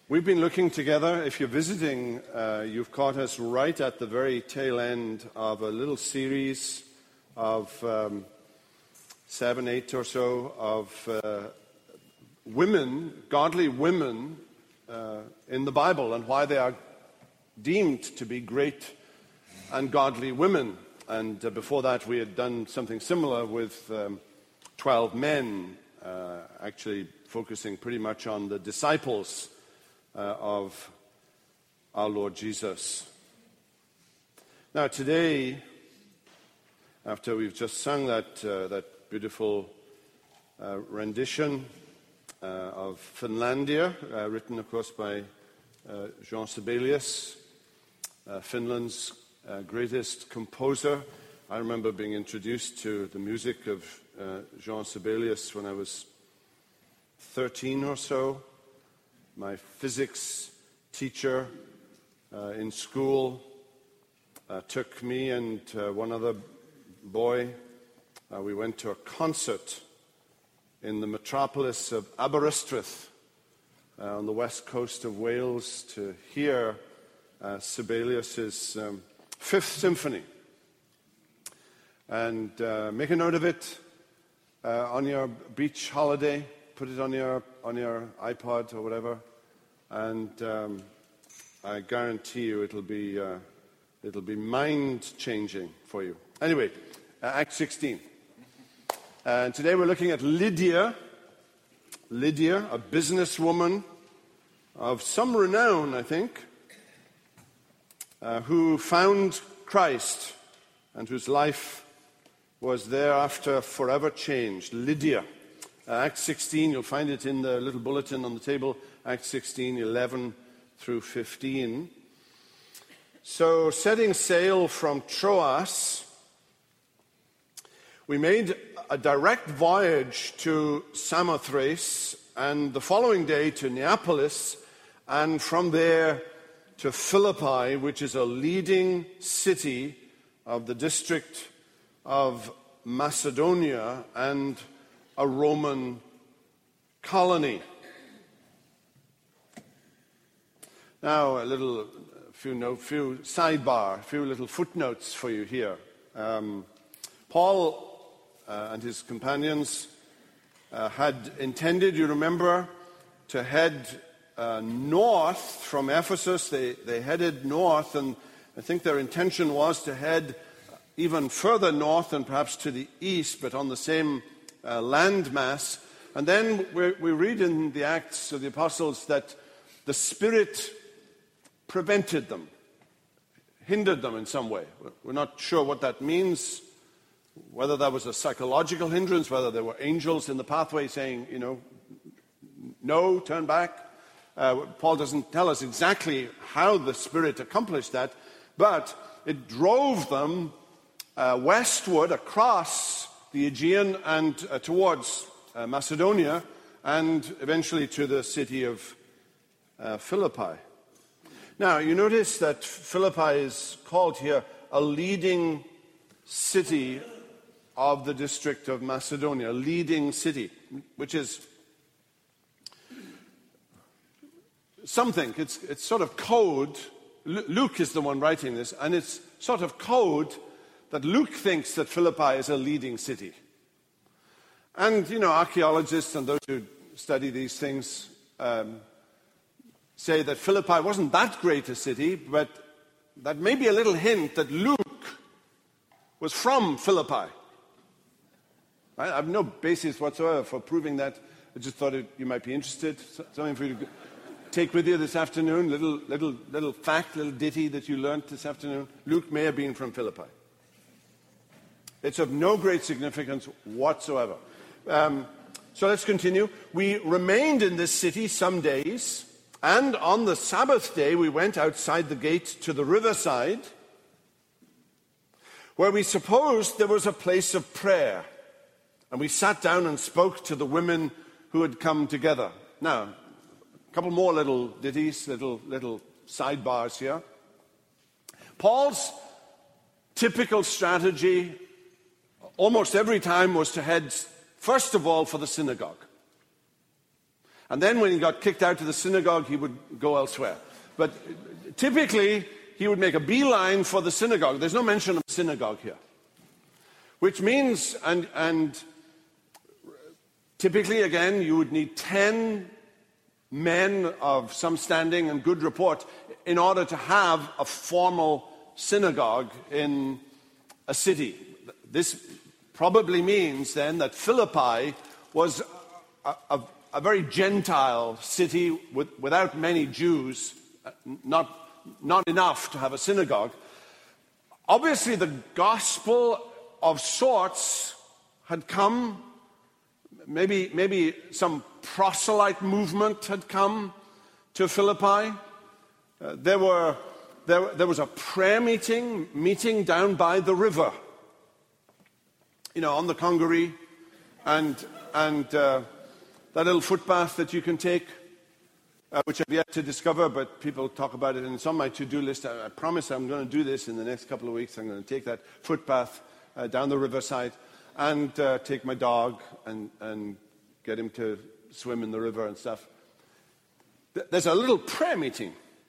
We've been looking together. If you're visiting, you've caught us right at the very tail end of a little series of 7, 8 or so of women, godly women in the Bible, and why they are deemed to be great and godly women. And before that, we had done something similar with 12 men, actually focusing pretty much on the disciples of our Lord Jesus. Now today, after we've just sung that beautiful rendition of Finlandia, written of course by Jean Sibelius, Finland's greatest composer. I remember being introduced to the music of Jean Sibelius when I was 13 or so. My physics teacher in school took me and one other boy. We went to a concert in the metropolis of Aberystwyth on the west coast of Wales to hear Sibelius's Fifth Symphony. And make a note of it on your beach holiday. Put it on your iPod or whatever, and I guarantee you it'll be mind-changing for you. Anyway, Acts 16, and today we're looking at Lydia, a businesswoman of some renown, I think, who found Christ and whose life was thereafter forever changed. Lydia. Acts 16, you'll find it in the little bulletin on the table, Acts 16, 11 through 15. So, setting sail from Troas, we made a direct voyage to Samothrace, and the following day to Neapolis, and from there to Philippi, which is a leading city of the district of Macedonia and a Roman colony. Now, a few little footnotes for you here. Paul and his companions had intended, you remember, to head north from Ephesus. They headed north, and I think their intention was to head even further north and perhaps to the east, but on the same landmass. And then we read in the Acts of the Apostles that the Spirit prevented them, hindered them in some way. We're not sure what that means, whether that was a psychological hindrance, whether there were angels in the pathway saying, no, turn back. Paul doesn't tell us exactly how the Spirit accomplished that, but it drove them westward across the Aegean and towards Macedonia, and eventually to the city of Philippi. Now, you notice that Philippi is called here a leading city of the district of Macedonia, a leading city, which is something. It's sort of code. Luke is the one writing this, and it's sort of code that Luke thinks that Philippi is a leading city. And, archaeologists and those who study these things say that Philippi wasn't that great a city, but that may be a little hint that Luke was from Philippi. I have no basis whatsoever for proving that. I just thought you might be interested. Something for you to take with you this afternoon, little fact, little ditty that you learned this afternoon. Luke may have been from Philippi. It's of no great significance whatsoever. So let's continue. We remained in this city some days, and on the Sabbath day we went outside the gate to the riverside, where we supposed there was a place of prayer. And we sat down and spoke to the women who had come together. Now, a couple more little ditties, little sidebars here. Paul's typical strategy almost every time was to head, first of all, for the synagogue. And then when he got kicked out of the synagogue, he would go elsewhere. But typically, he would make a beeline for the synagogue. There's no mention of synagogue here. Which means, and typically, again, you would need 10 men of some standing and good report in order to have a formal synagogue in a city. This probably means then that Philippi was a very Gentile city without many Jews, not enough to have a synagogue. Obviously, the gospel of sorts had come. Maybe some proselyte movement had come to Philippi. There was a prayer meeting down by the river, on the Congaree, and that little footpath that you can take, which I've yet to discover, but people talk about it, and it's on my to-do list. I promise I'm going to do this in the next couple of weeks. I'm going to take that footpath down the riverside and take my dog and get him to swim in the river and stuff. There's a little prayer meeting.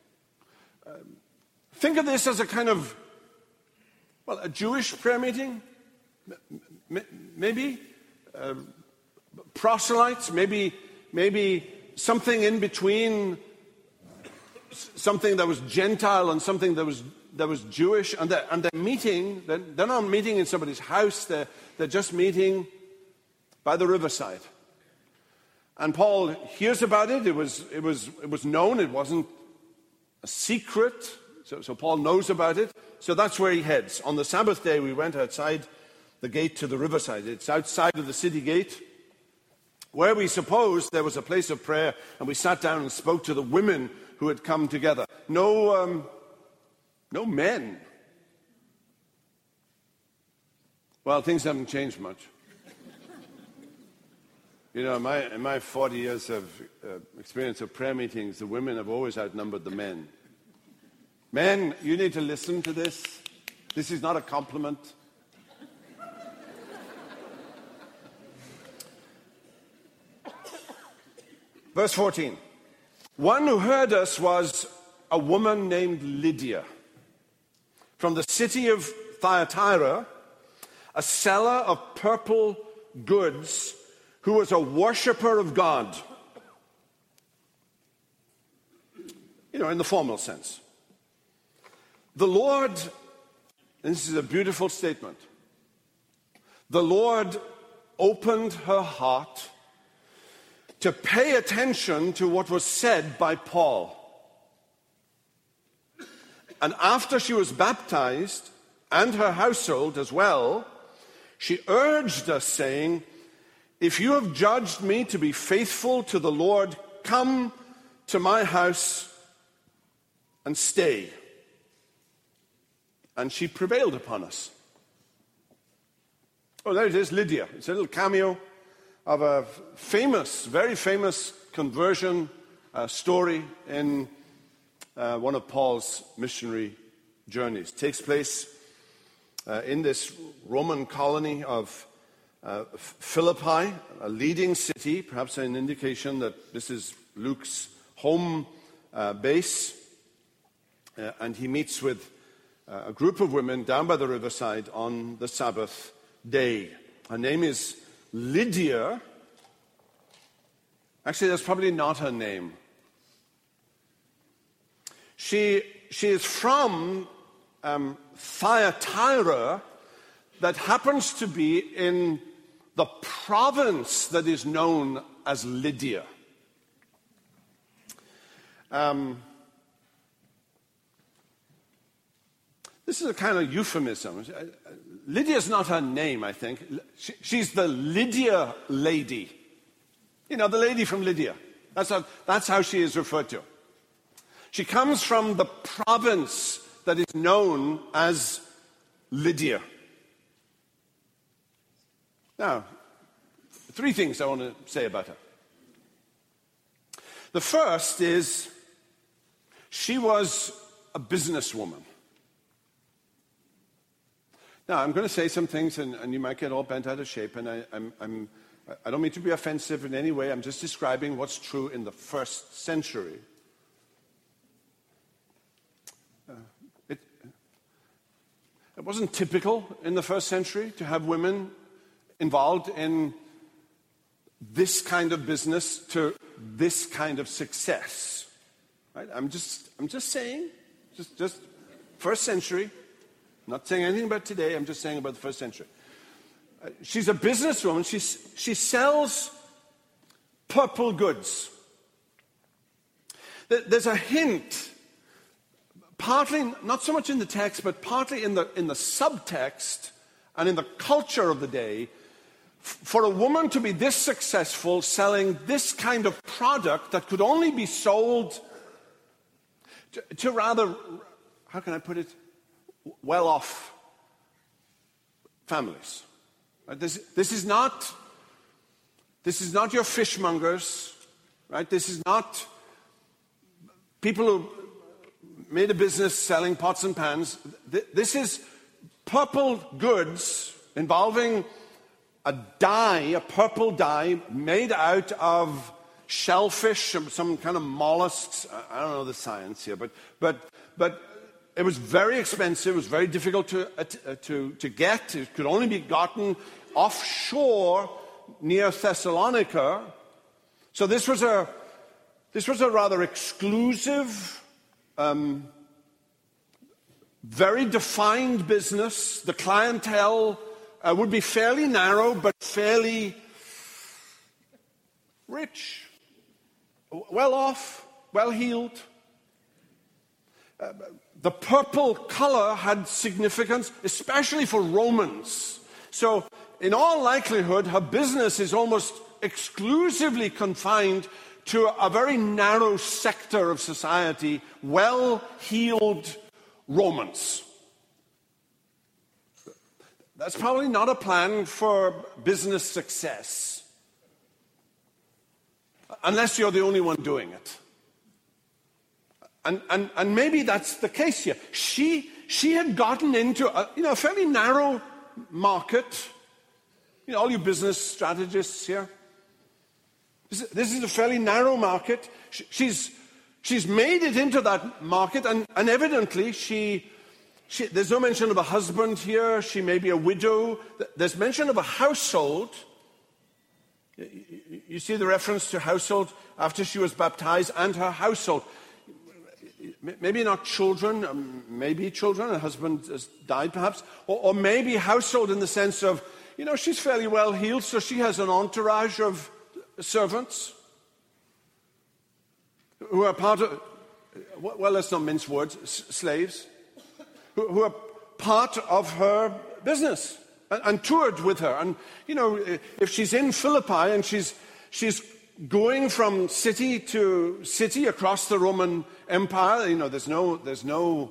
Think of this as a kind of, a Jewish prayer meeting, maybe. Proselytes, maybe something in between, something that was Gentile and something that was Jewish, and they're meeting. They're not meeting in somebody's house. They're just meeting by the riverside. And Paul hears about it. It was known. It wasn't a secret. So Paul knows about it. So that's where he heads. On the Sabbath day, we went outside the gate to the riverside. It's outside of the city gate, where we supposed there was a place of prayer, and we sat down and spoke to the women who had come together. No men. Well, things haven't changed much. In my 40 years of experience of prayer meetings, the women have always outnumbered the men. Men, you need to listen to this. This is not a compliment. Verse 14. One who heard us was a woman named Lydia from the city of Thyatira, a seller of purple goods, who was a worshiper of God. In the formal sense. The Lord, and this is a beautiful statement, the Lord opened her heart to pay attention to what was said by Paul. And after she was baptized, and her household as well, she urged us, saying, "If you have judged me to be faithful to the Lord, come to my house and stay." And she prevailed upon us. Oh, there it is, Lydia. It's a little cameo of a very famous conversion story in one of Paul's missionary journeys. It takes place in this Roman colony of Philippi, a leading city, perhaps an indication that this is Luke's home base. And he meets with a group of women down by the riverside on the Sabbath day. Her name is Lydia. Actually, that's probably not her name. She is from Thyatira, that happens to be in the province that is known as Lydia. This is a kind of euphemism. Lydia's not her name, I think. She's the Lydia lady. The lady from Lydia. That's how she is referred to. She comes from the province that is known as Lydia. Now, 3 things I want to say about her. The first is she was a businesswoman. Now, I'm going to say some things, and you might get all bent out of shape, and I don't mean to be offensive in any way. I'm just describing what's true in the first century. It wasn't typical in the first century to have women involved in this kind of business to this kind of success. Right? I'm just saying, just first century. I'm not saying anything about today. I'm just saying about the first century. She's a businesswoman. She sells purple goods. There's a hint, partly not so much in the text, but partly in the subtext and in the culture of the day. For a woman to be this successful selling this kind of product that could only be sold to rather, how can I put it, well-off families. This is not your fishmongers, right? This is not people who made a business selling pots and pans. This is purple goods involving a purple dye made out of shellfish, some kind of mollusks. I don't know the science here, but it was very expensive. It was very difficult to get. It could only be gotten offshore near Thessalonica. So this was a rather exclusive, very defined business. The clientele would be fairly narrow, but fairly rich, well off, well heeled. The purple color had significance, especially for Romans. So, in all likelihood, her business is almost exclusively confined to a very narrow sector of society, well-heeled Romans. That's probably not a plan for business success, unless you're the only one doing it. And maybe that's the case here. She had gotten into a fairly narrow market. All you business strategists here. This is a fairly narrow market. She's made it into that market, and evidently there's no mention of a husband here. She may be a widow. There's mention of a household. You see the reference to household after she was baptized and her household. Maybe not children, maybe children, her husband has died perhaps, or maybe household in the sense of, she's fairly well heeled, so she has an entourage of servants who are part of, well, let's not mince words, slaves, who are part of her business and toured with her. And, if she's in Philippi and she's going from city to city across the Roman Empire, there's no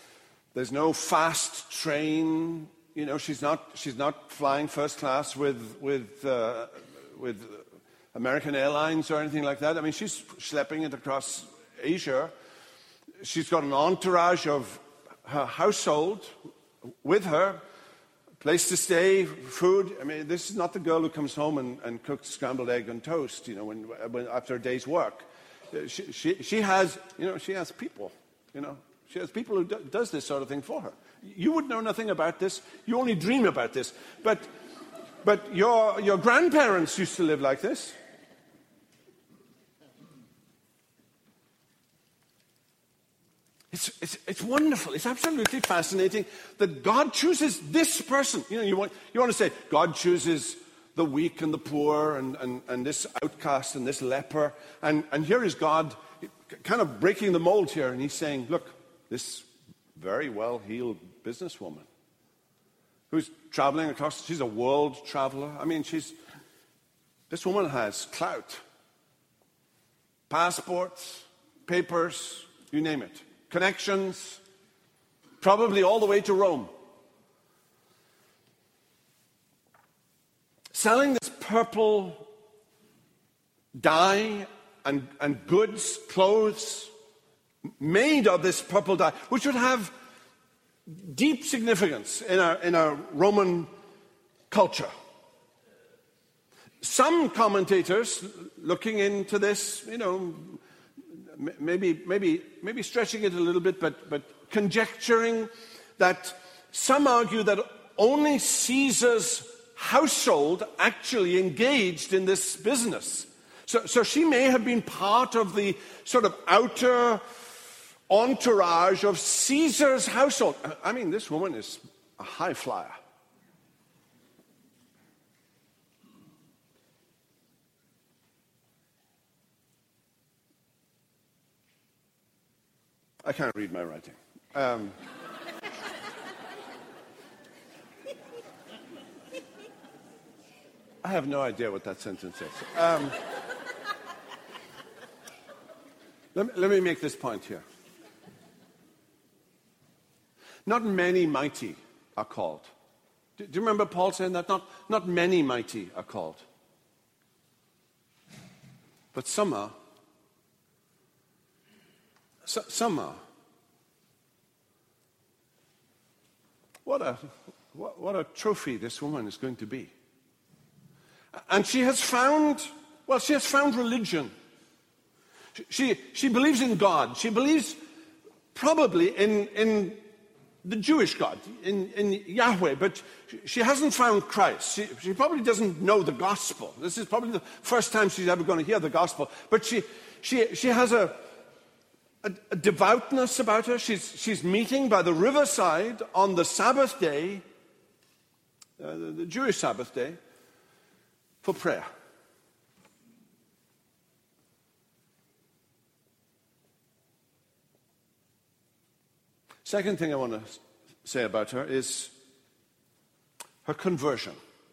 fast train. She's not flying first class with American Airlines or anything like that. I mean, she's schlepping it across Asia. She's got an entourage of her household with her, place to stay, food. I mean, this is not the girl who comes home and cooks scrambled egg and toast, when after a day's work. She has people, She has people who does this sort of thing for her. You would know nothing about this. You only dream about this. But your grandparents used to live like this. It's wonderful. It's absolutely fascinating that God chooses this person. You want to say God chooses the weak and the poor and this outcast and this leper. And here is God kind of breaking the mold here. And he's saying, look, this very well-heeled businesswoman who's traveling across, she's a world traveler. I mean, this woman has clout, passports, papers, you name it. Connections, probably all the way to Rome. Selling this purple dye and goods, clothes, made of this purple dye, which would have deep significance in our Roman culture. some commentators looking into this, maybe stretching it a little bit, but conjecturing that some argue that only Caesar's household actually engaged in this business. So she may have been part of the sort of outer entourage of Caesar's household. I mean, this woman is a high flyer. I can't read my writing. I have no idea what that sentence is. Let me make this point here. Not many mighty are called. Do you remember Paul saying that? Not many mighty are called. But some are. Some are. What a trophy this woman is going to be. And she has found religion. She believes in God. She believes probably in the Jewish God, in Yahweh, but she hasn't found Christ. She probably doesn't know the gospel. This is probably the first time she's ever going to hear the gospel. But she has a devoutness about her. She's meeting by the riverside on the Sabbath day, the Jewish Sabbath day, for prayer. Second thing I want to say about her is her conversion.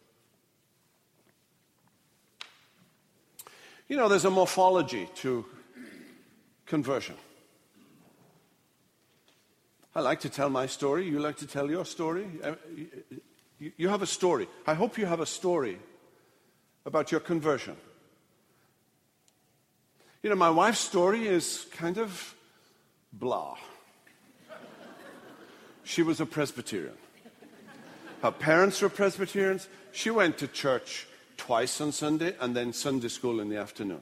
There's a morphology to conversion. I like to tell my story. You like to tell your story. You have a story. I hope you have a story about your conversion. My wife's story is kind of blah. She was a Presbyterian. Her parents were Presbyterians. She went to church twice on Sunday and then Sunday school in the afternoon.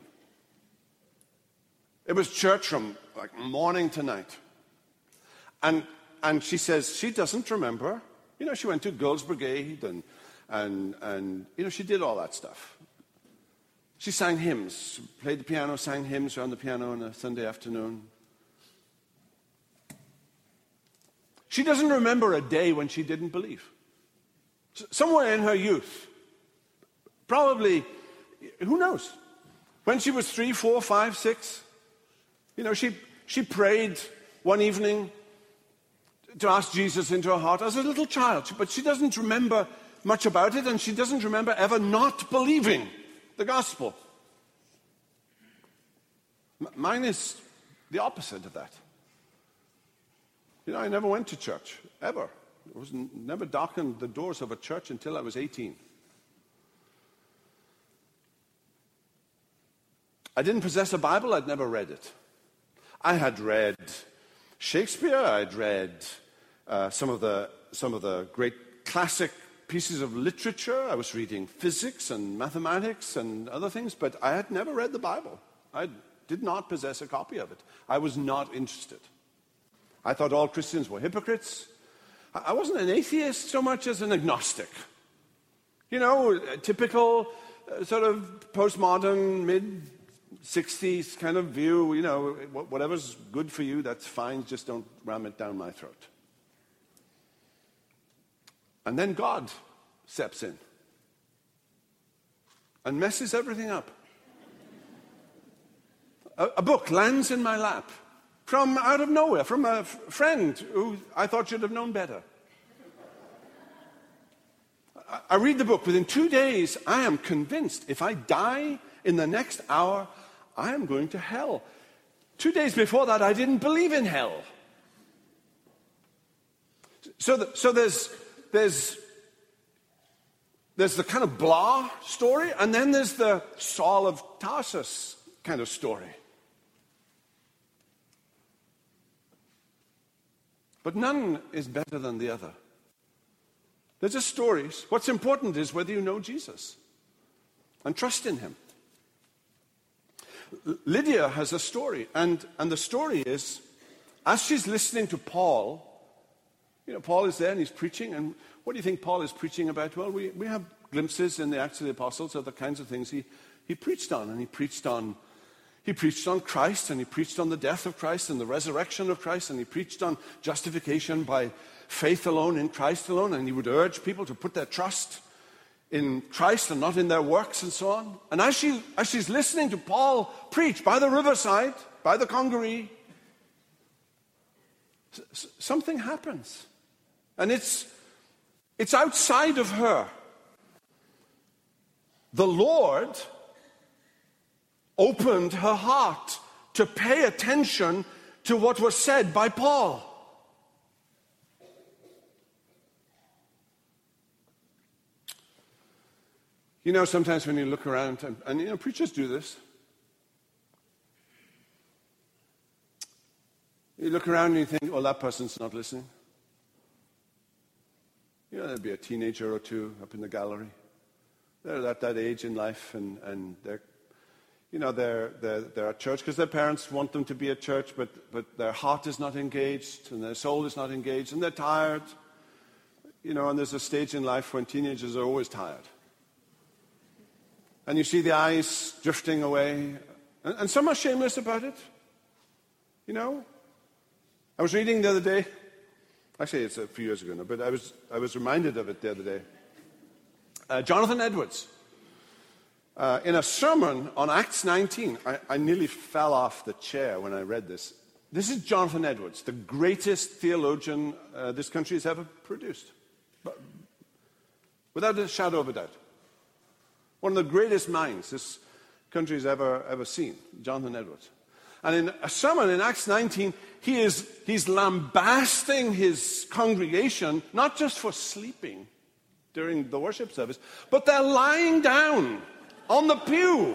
It was church from like morning to night. And she says she doesn't remember. She went to Girls' Brigade and she did all that stuff. She sang hymns, played the piano, sang hymns around the piano on a Sunday afternoon. She doesn't remember a day when she didn't believe. Somewhere in her youth, probably, who knows? When she was 3, 4, 5, 6, she prayed one evening to ask Jesus into her heart as a little child. But she doesn't remember much about it, and she doesn't remember ever not believing the gospel. Mine is the opposite of that. I never went to church, ever. I never darkened the doors of a church until I was 18. I didn't possess a Bible. I'd never read it. I had read Shakespeare. I'd read some of the great classic pieces of literature. I was reading physics and mathematics and other things, but I had never read the Bible. I did not possess a copy of it. I was not interested. I thought all Christians were hypocrites. I wasn't an atheist so much as an agnostic. A typical sort of postmodern, mid-60s kind of view. Whatever's good for you, that's fine. Just don't ram it down my throat. And then God steps in and messes everything up. A book lands in my lap. From out of nowhere, from a friend who I thought should have known better. I read the book. Within 2 days, I am convinced if I die in the next hour, I am going to hell. 2 days before that, I didn't believe in hell. So there's the kind of blah story, and then there's the Saul of Tarsus kind of story. But none is better than the other. They're just stories. What's important is whether you know Jesus. and trust in him. Lydia has a story, and the story is, as she's listening to Paul, Paul is there and he's preaching, and what do you think Paul is preaching about? Well, we have glimpses in the Acts of the Apostles of the kinds of things he preached on, and he preached on Christ, and he preached on the death of Christ and the resurrection of Christ, and he preached on justification by faith alone, in Christ alone, and he would urge people to put their trust in Christ and not in their works and so on. And as she's listening to Paul preach by the riverside, by the congaree, something happens. And it's outside of her. The Lord opened her heart to pay attention to what was said by Paul. Sometimes when you look around, and preachers do this, you look around and you think, well, that person's not listening. There'd be a teenager or two up in the gallery. They're at that age in life, and they're at church because their parents want them to be at church, but their heart is not engaged, and their soul is not engaged, and they're tired. And there's a stage in life when teenagers are always tired. And you see the eyes drifting away. And some are shameless about it. I was reading the other day. Actually, it's a few years ago now, but I was reminded of it the other day. Jonathan Edwards. In a sermon on Acts 19, I nearly fell off the chair when I read this. This is Jonathan Edwards, the greatest theologian this country has ever produced. Without a shadow of a doubt. One of the greatest minds this country has ever seen, Jonathan Edwards. And in a sermon in Acts 19, he's lambasting his congregation, not just for sleeping during the worship service, but they're lying down on the pew.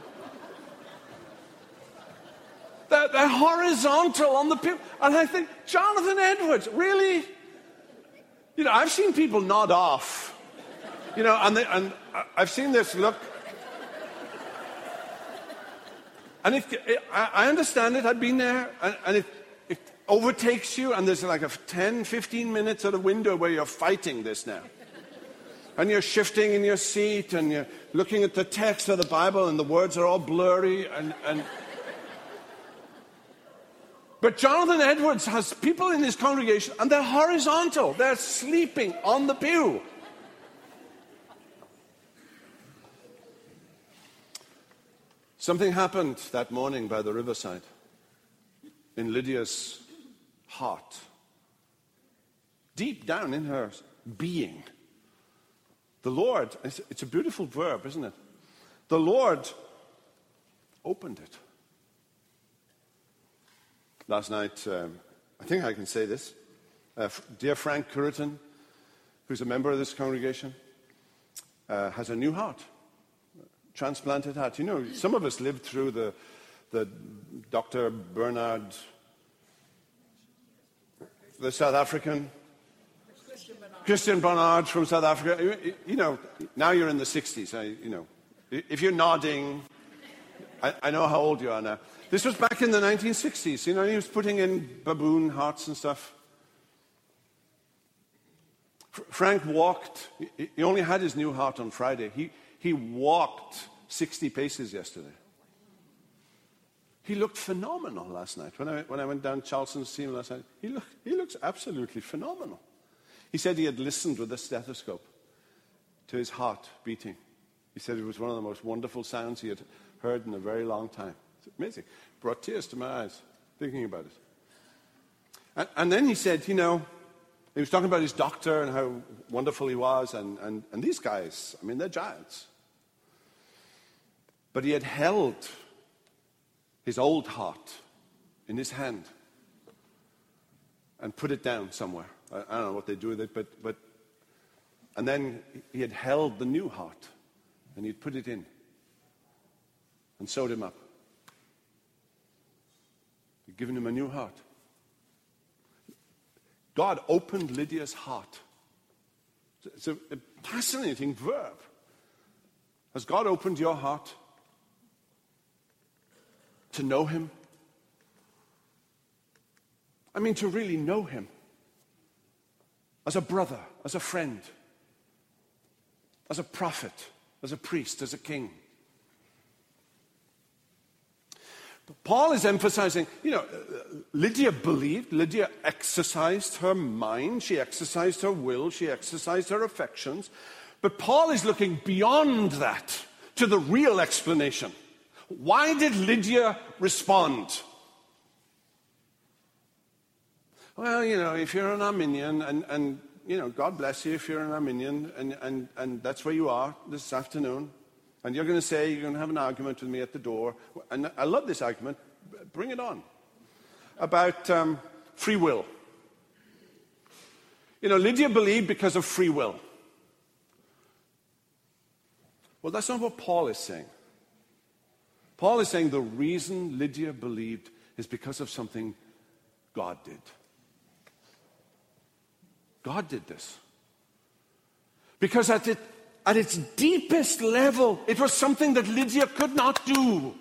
They're horizontal on the pew. And I think, Jonathan Edwards, really? I've seen people nod off. And I've seen this look. And I understand it, I've been there, and it overtakes you, and there's like a 10, 15 minutes at a window where you're fighting this now. And you're shifting in your seat, and you're looking at the text of the Bible, and the words are all blurry, But Jonathan Edwards has people in his congregation, and they're horizontal. They're sleeping on the pew. Something happened that morning by the riverside in Lydia's heart. Deep down in her being. The Lord, it's a beautiful verb, isn't it? The Lord opened it. Last night, I think I can say this. Dear Frank Curriton, who's a member of this congregation, has a new heart. Transplanted heart. Some of us lived through the Dr. Bernard, the South African, Christian Barnard from South Africa. Now you're in the 60s. If you're nodding, I know how old you are now. This was back in the 1960s. He was putting in baboon hearts and stuff. Frank walked. He only had his new heart on Friday. He walked 60 paces yesterday. He looked phenomenal last night. When I went down Charleston to see him last night, he looks absolutely phenomenal. He said he had listened with a stethoscope to his heart beating. He said it was one of the most wonderful sounds he had heard in a very long time. It's amazing. Brought tears to my eyes thinking about it. And then he said, he was talking about his doctor and how wonderful he was, and these guys, they're giants. But he had held his old heart in his hand and put it down somewhere. I don't know what they do with it, but and then he had held the new heart and he'd put it in and sewed him up. He'd given him a new heart. God opened Lydia's heart. It's a fascinating verb. Has God opened your heart to know him? I mean, to really know him as a brother, as a friend, as a prophet, as a priest, as a king. Paul is emphasizing, Lydia believed, Lydia exercised her mind, she exercised her will, she exercised her affections. But Paul is looking beyond that to the real explanation. Why did Lydia respond? Well, if you're an Arminian, and God bless you if you're an Arminian, and that's where you are this afternoon, and you're going to say, you're going to have an argument with me at the door, and I love this argument, bring it on, about free will. Lydia believed because of free will. Well, that's not what Paul is saying. Paul is saying the reason Lydia believed is because of something God did. God did this. Because at its deepest level, it was something that Lydia could not do.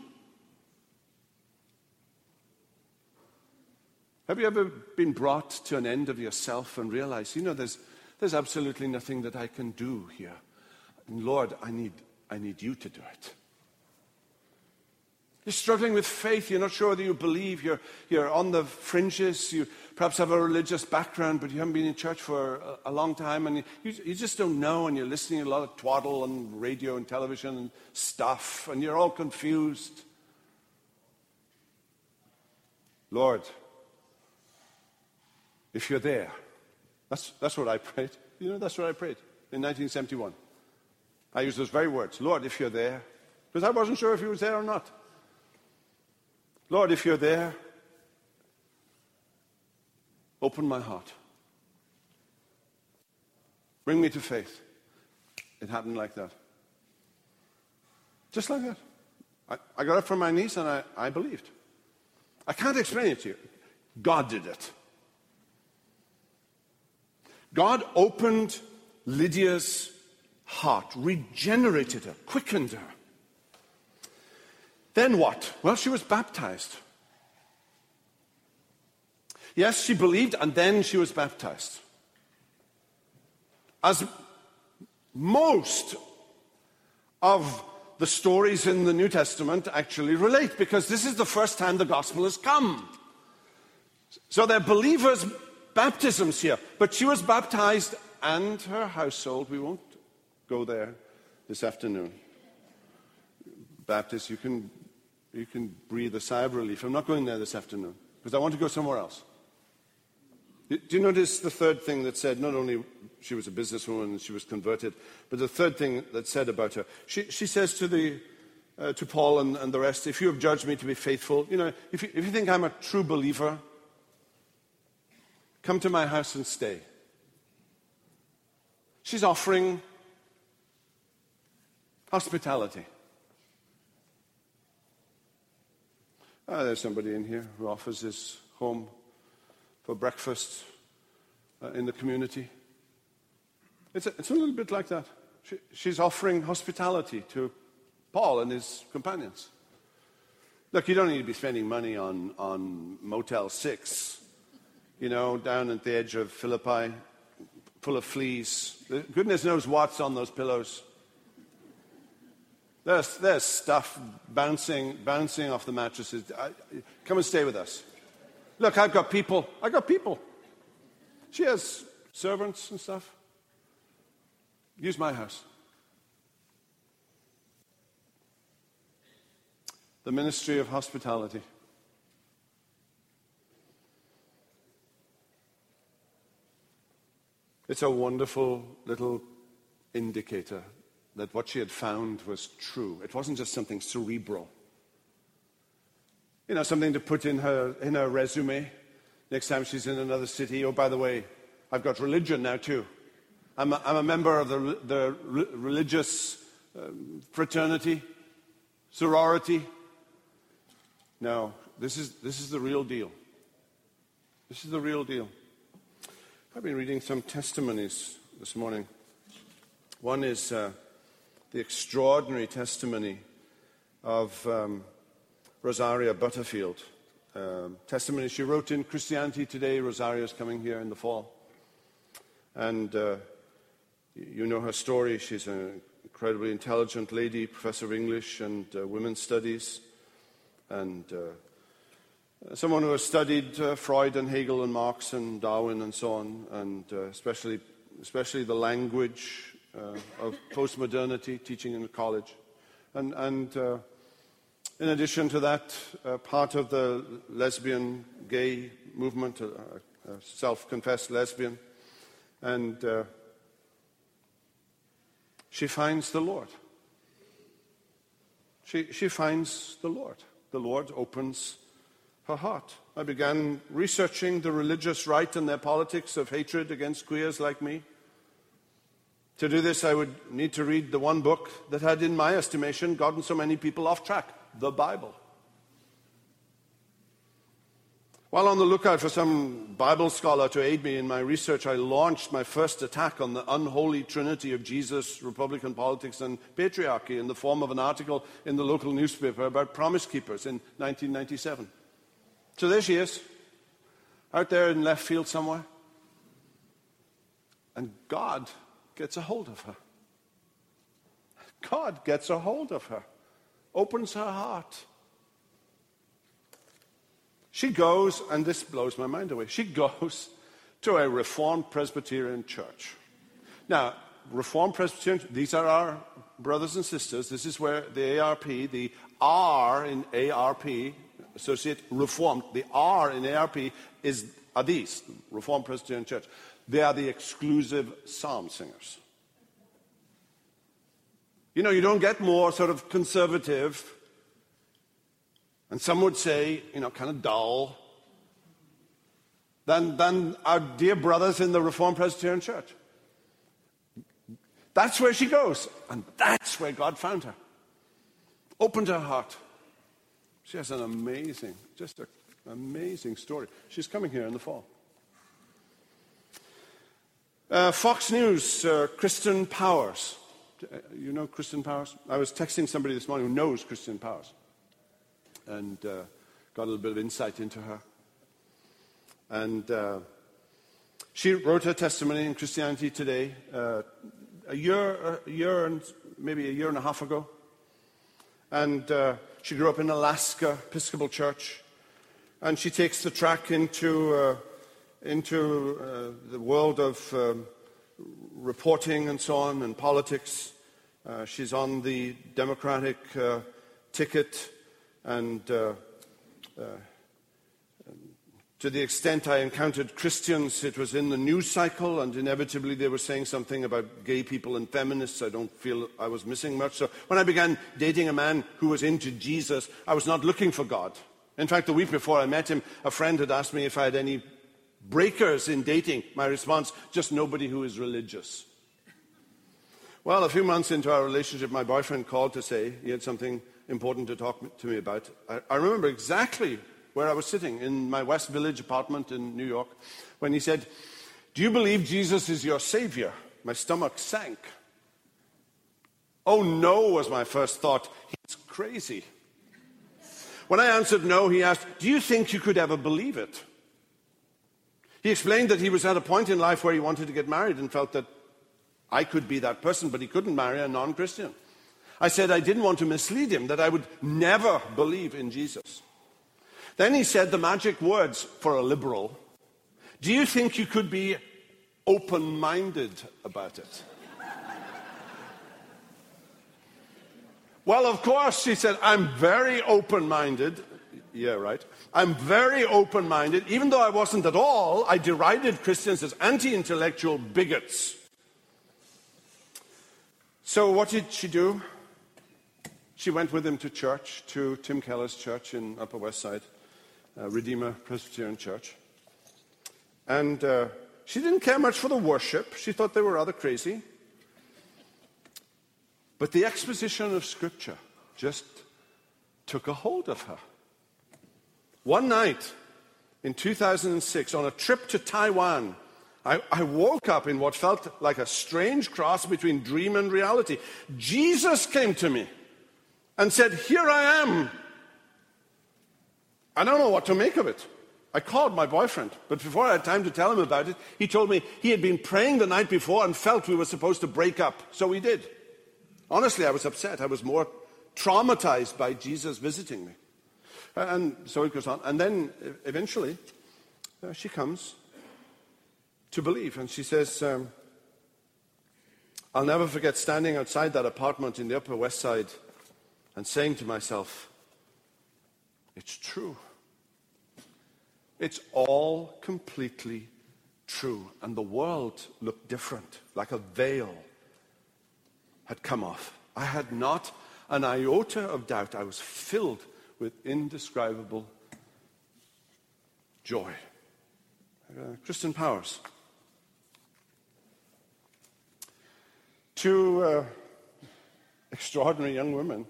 Have you ever been brought to an end of yourself and realized, there's absolutely nothing that I can do here. And Lord, I need you to do it. You're struggling with faith. You're not sure whether you believe. You're on the fringes. You perhaps have a religious background, but you haven't been in church for a long time. And you just don't know. And you're listening to a lot of twaddle on radio and television and stuff. And you're all confused. Lord, if you're there. That's what I prayed. That's what I prayed in 1971. I used those very words. Lord, if you're there. Because I wasn't sure if he was there or not. Lord, if you're there, open my heart. Bring me to faith. It happened like that. Just like that. I got up from my knees and I believed. I can't explain it to you. God did it. God opened Lydia's heart, regenerated her, quickened her. Then what? Well, she was baptized. Yes, she believed, and then she was baptized. As most of the stories in the New Testament actually relate, because this is the first time the gospel has come. So they're believers' baptisms here. But she was baptized, and her household, we won't go there this afternoon. Baptists, you can breathe a sigh of relief. I'm not going there this afternoon because I want to go somewhere else. Do you notice the third thing that said, not only she was a businesswoman and she was converted, but the third thing that said about her, she says to Paul and the rest, if you have judged me to be faithful, if you think I'm a true believer, come to my house and stay. She's offering hospitality. There's somebody in here who offers his home for breakfast in the community. It's a little bit like that. She's offering hospitality to Paul and his companions. Look, you don't need to be spending money on Motel 6, down at the edge of Philippi, full of fleas. Goodness knows what's on those pillows. There's stuff bouncing off the mattresses. Come and stay with us. Look, I've got people. She has servants and stuff. Use my house. The ministry of hospitality. It's a wonderful little indicator that what she had found was true. It wasn't just something cerebral. Something to put in her resume next time she's in another city. Oh, by the way, I've got religion now too. I'm a member of the religious fraternity, sorority. No, this is the real deal. This is the real deal. I've been reading some testimonies this morning. One is the extraordinary testimony of Rosaria Butterfield. Testimony she wrote in Christianity Today. Rosaria's coming here in the fall. And you know her story. She's an incredibly intelligent lady, professor of English and women's studies, and someone who has studied Freud and Hegel and Marx and Darwin and so on, and especially the language of postmodernity, teaching in a college. And in addition to that, part of the lesbian gay movement, a self-confessed lesbian. And she finds the Lord. She finds the Lord. The Lord opens her heart. I began researching the religious right and their politics of hatred against queers like me. To do this, I would need to read the one book that had, in my estimation, gotten so many people off track, the Bible. While on the lookout for some Bible scholar to aid me in my research, I launched my first attack on the unholy trinity of Jesus, Republican politics, and patriarchy in the form of an article in the local newspaper about Promise Keepers in 1997. So there she is, out there in left field somewhere. And God gets a hold of her. God gets a hold of her, opens her heart. She goes, and this blows my mind away, she goes to a Reformed Presbyterian church. Now, Reformed Presbyterian, these are our brothers and sisters. This is where the ARP, the R in ARP, associate Reformed, the R in ARP are these, Reformed Presbyterian Church. They are the exclusive psalm singers. You know, you don't get more sort of conservative, and some would say, you know, kind of dull, than our dear brothers in the Reformed Presbyterian Church. That's where she goes, and that's where God found her. Opened her heart. She has an amazing story. She's coming here in the fall. Fox News, Kristen Powers. You know Kristen Powers? I was texting somebody this morning who knows Kristen Powers, and got a little bit of insight into her. And she wrote her testimony in Christianity Today a year and maybe a year and a half ago. And she grew up in Alaska Episcopal Church, and she takes the track into the world of reporting and so on, and politics. She's on the Democratic ticket, and to the extent I encountered Christians, it was in the news cycle, and inevitably they were saying something about gay people and feminists. I don't feel I was missing much. So when I began dating a man who was into Jesus, I was not looking for God. In fact, the week before I met him, a friend had asked me if I had any breakers in dating. My response, just nobody who is religious. Well, a few months into our relationship, my boyfriend called to say he had something important to talk to me about. I remember exactly where I was sitting in my West Village apartment in New York when he said, "Do you believe Jesus is your Savior?" My stomach sank. Oh no, was my first thought. He's crazy. When I answered no, he asked, "Do you think you could ever believe it?" He explained that he was at a point in life where he wanted to get married and felt that I could be that person, but he couldn't marry a non-Christian. I said I didn't want to mislead him, that I would never believe in Jesus. Then he said the magic words for a liberal, "Do you think you could be open-minded about it?" Well, of course, she said, I'm very open-minded. Yeah, right. I'm very open-minded. Even though I wasn't at all, I derided Christians as anti-intellectual bigots. So what did she do? She went with him to church, to Tim Keller's church in Upper West Side, Redeemer Presbyterian Church. And she didn't care much for the worship. She thought they were rather crazy. But the exposition of Scripture just took a hold of her. One night in 2006, on a trip to Taiwan, I woke up in what felt like a strange cross between dream and reality. Jesus came to me and said, "Here I am." I don't know what to make of it. I called my boyfriend, but before I had time to tell him about it, he told me he had been praying the night before and felt we were supposed to break up. So we did. Honestly, I was upset. I was more traumatized by Jesus visiting me. And so it goes on. And then eventually, she comes to believe. And she says, "I'll never forget standing outside that apartment in the Upper West Side and saying to myself, it's true. It's all completely true." And the world looked different, like a veil had come off. I had not an iota of doubt. I was filled with indescribable joy. Kristen Powers. Two extraordinary young women.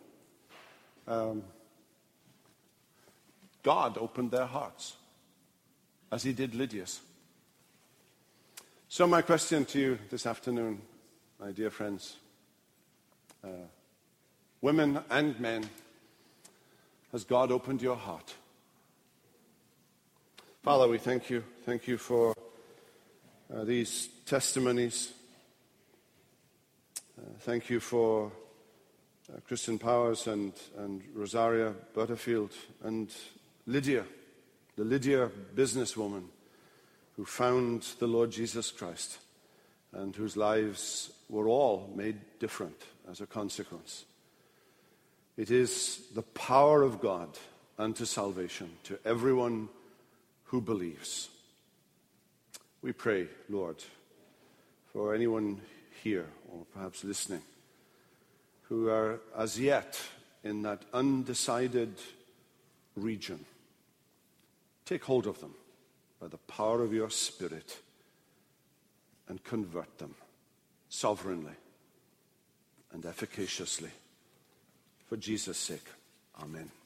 God opened their hearts, as he did Lydia's. So my question to you this afternoon, my dear friends, women and men, has God opened your heart? Father, we thank you. Thank you for these testimonies. Thank you for Kristen Powers and Rosaria Butterfield and Lydia, the Lydia businesswoman who found the Lord Jesus Christ and whose lives were all made different as a consequence. It is the power of God unto salvation to everyone who believes. We pray, Lord, for anyone here or perhaps listening who are as yet in that undecided region. Take hold of them by the power of your Spirit and convert them sovereignly and efficaciously. For Jesus' sake, amen.